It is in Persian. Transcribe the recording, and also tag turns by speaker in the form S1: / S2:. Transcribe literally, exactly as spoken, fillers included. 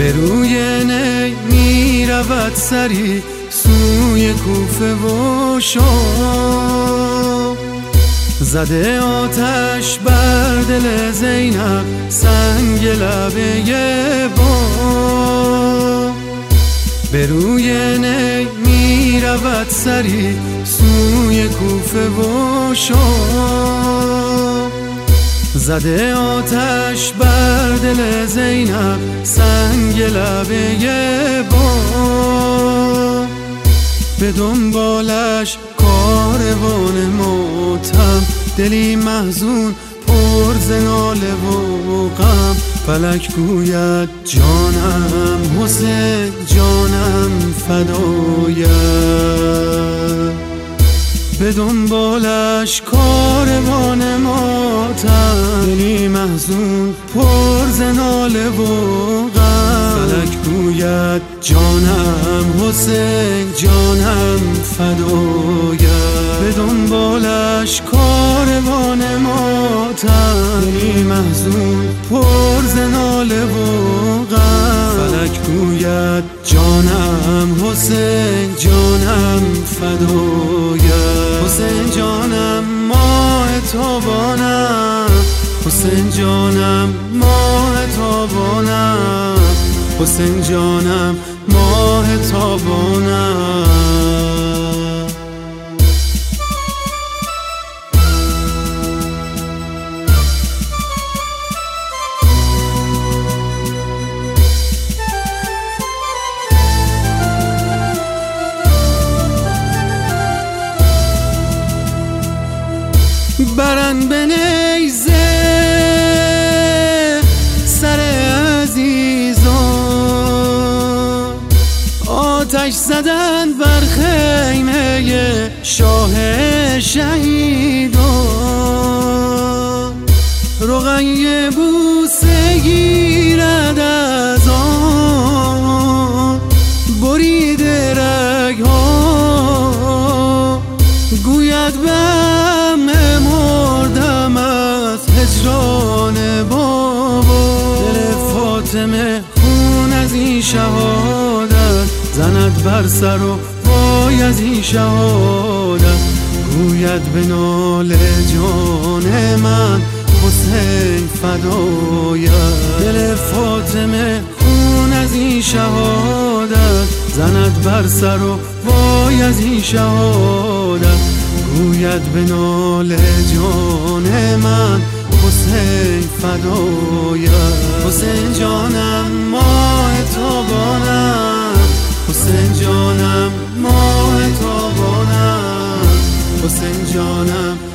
S1: به روی نی می رود سری سوی کوفه و شام، زده آتش بر دل زینب سنگ لبه بام. به روی نی می رود سری سوی کوفه و شام، زده آتش بر دل زینب سنگ لبه بام. به دنبالش کاروان ماتم، دلی محزون پر ز ناله و غم. فلک گوید جانم حسین جانم فدایت، به دنبالش کاروان ماتم، دلی محزون پر ز ناله و غم. فلک گوید جانم حسین جانم فدایت، به دنبالش کاروان ماتم، دلی محزون پر ز ناله و غم. فلک گوید جانم حسین جانم فدایت، حسین جانم ماه تابانم، حسین جانم ماه تابانم، حسین جانم ماه تابانم. برن به نیزه سر عزیزان، آتش زدن بر خیمه شاه شهیدان. رقیه بوسه گیرد از آن بریده رگها، گوید بم مردم از هجران بابا. دل فاطمه خون از این شهادت زند بر سر و وای از این شهادت. گوید به ناله جان من حسین فدایت، دل فاطمه خون از این شهادت زند بر سر و وای از این شهادت. گوید به ناله جان من حسین فدایت، حسین جانم ماه تابانم، حسین جانم ماه تابانم، حسین جانم